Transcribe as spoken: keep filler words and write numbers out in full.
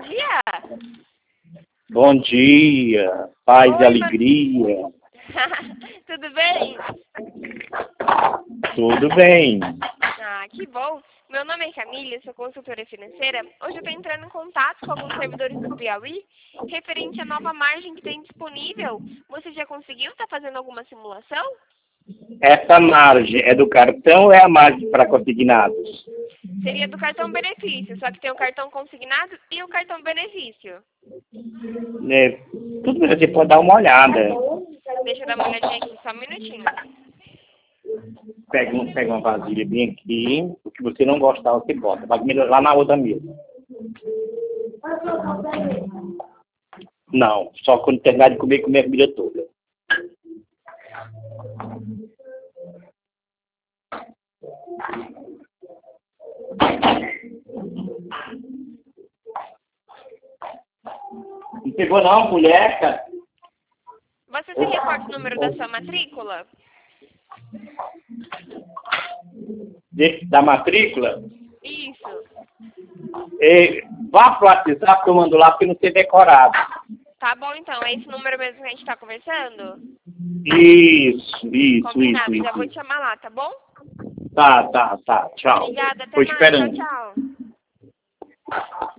dia. Bom dia, paz Oi, e alegria. Manu... Tudo bem? Tudo bem. Ah, que bom. Meu nome é Camila, sou consultora financeira. Hoje eu estou entrando em contato com alguns servidores do Piauí, referente à nova margem que tem disponível. Você já conseguiu? Está fazendo alguma simulação? Essa margem é do cartão ou é a margem para consignados? Seria do cartão benefício, só que tem o cartão consignado e o cartão benefício. É, tudo bem, você pode dar uma olhada. Deixa eu dar uma olhadinha aqui, só um minutinho. Pega, um, pega uma vasilha bem aqui, o que você não gostar, você bota. Vai comer lá na outra mesa. Não, só quando terminar de comer, comer a comida toda. Não pegou não, mulher, cara? Você se recorda o número da sua matrícula? De, da matrícula? Isso. E, vá pro WhatsApp que eu mando lá, porque não sei decorado. Tá bom, então. É esse número mesmo que a gente está conversando? Isso, isso, Combinado. isso, Já isso. vou te chamar lá, tá bom? Tá, tá, tá. Tchau. Obrigada. Até Tô mais. Tchau, esperando. tchau.